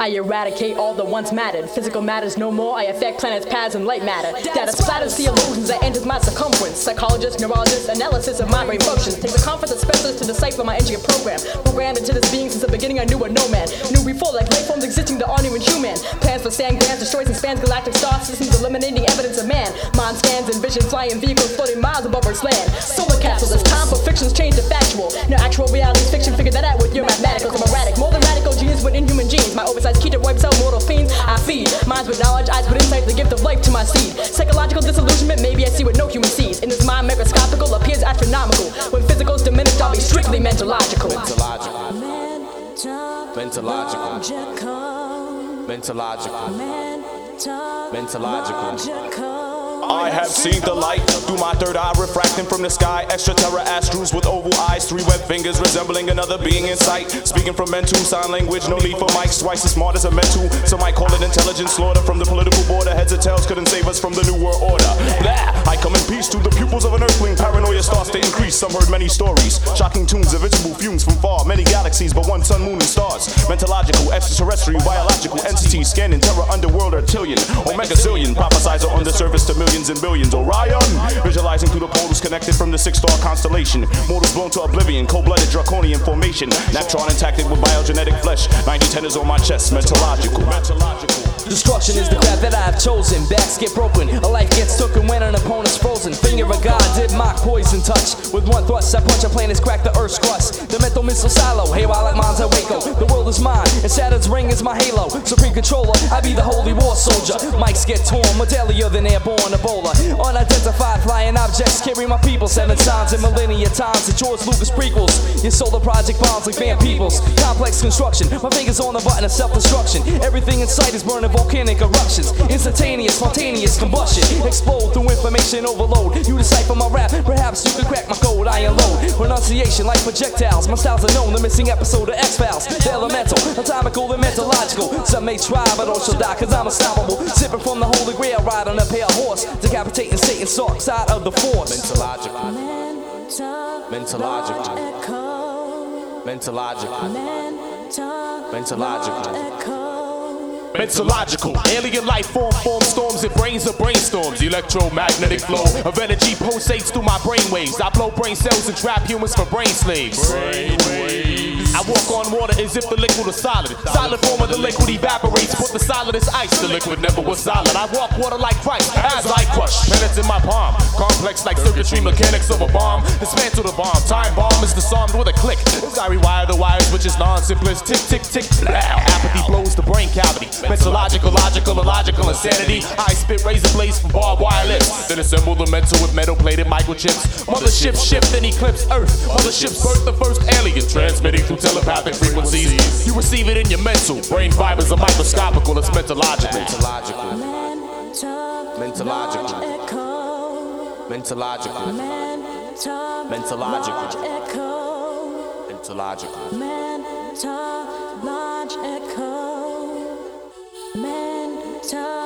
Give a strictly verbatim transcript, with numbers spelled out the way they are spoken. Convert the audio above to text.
I eradicate all that once mattered. Physical matters no more, I affect planets, paths, and light matter. Data splatters the illusions that enters my circumference. Psychologist, neurologist, analysis of mind brain functions. Takes a conference of specialists to decipher my engineer program. Programmed into this being since the beginning, I knew a no man. Knew before, like life forms existing that aren't even human. Plans for sand grams, destroys and spans galactic star systems, eliminating evidence of man. Mind scans and vision, flying vehicles floating miles above Earth's land. Solar capsules, it's time for fictions change to factual. No actual reality's fiction, figure that out with your mathematicals. I'm erratic, more than radical genius with inhuman genes. My oversized keto wipes out mortal fiends. I feed minds with knowledge, eyes with insight, the gift of life to my seed. Psychological disillusionment, maybe I see what no human sees. In this mind, microscopical appears astronomical. When physical's diminished, I'll be strictly mentalogical. Mentalogical. Mentalogical. Mentalogical. Mentalogical. I have seen the light through my third eye, refracting from the sky. Extra terra astrals with oval eyes, three webbed fingers resembling another being in sight. Speaking from mental sign language, no need for mics. Twice as smart as a mental, some might call it intelligent slaughter. From the political border, heads or tails couldn't save us from the new world order. Blah! I come in peace through the pupils of an earthling. Paranoia starts to increase, some heard many stories. Shocking tunes, invisible fumes from far. Many galaxies, but one sun, moon, and stars. Mentalogical, extraterrestrial, biological entities scanning terror, underworld, reptilian, omega zillion. Prophesizer on the surface to millions and billions. Orion, visualizing through the portals connected from the six-star constellation. Mortals blown to oblivion, cold-blooded draconian formation. Naptron intacted with biogenetic flesh. ninety tenors on my chest, mentalogical. Destruction is the craft that I have chosen. Backs get broken, a life gets taken when an opponent's frozen. Finger of God did mock poison touch. With one thrust, I punch a planet's crack the earth's crust. The mental missile silo, hey while like mines at Waco. The world is mine, and Saturn's ring is my halo. Supreme controller, I be the holy war soldier. Mics get torn, more deadlier than airborne Ebola. Unidentified flying objects carry my people. Seven times in millennia times, the George Lucas prequels. Your solar project bombs like Van Peebles. Complex construction, my fingers on the button of self-destruction. Everything in sight is burning volcanic eruptions. Instantaneous, spontaneous combustion. Explode through information overload. You decipher my rap, perhaps you can crack my code. I unload pronunciation like projectiles. My styles are known, the missing episode of X-Files. The elemental, atomical, and mentalogical. Some may try, but all shall die, cause I'm unstoppable. Sipping from the holy grail, ride on a pale horse. Decapitating Satan's sock side of the force. Mentalogical. Mentalogical. Mentalogical. Mentalogical. Mentalogical, alien life form, form storms and brains of brainstorms. Electromagnetic flow of energy pulsates through my brainwaves. I blow brain cells and trap humans for brain slaves. Brainwaves. I walk on water as if the liquid was solid. Solid form of the liquid evaporates, but the solid is ice. The liquid never was solid. I walk water like Christ as I crush planets in my palm. Complex like circuitry mechanics of a bomb. Dismantle the bomb. Time bomb is disarmed with a click. As I rewire the wires, which is non-simplest. Tick, tick, tick, blow. Apathy blows the brain cavity. Mentalogical, logical, illogical insanity. I spit razor blades from barbed wire lips. Then assemble the mental with metal-plated microchips. Mothership shift and eclipse Earth. Mothership's birth the first alien. Transmitting through telepathic frequencies. You receive it in your mental. Brain fibers are microscopical. It's mentalogical. Mentalogical. Mentalogical. Mentalogical. Mentalogical. Mentalogical. Mentalogical. Mentalogical. Mental.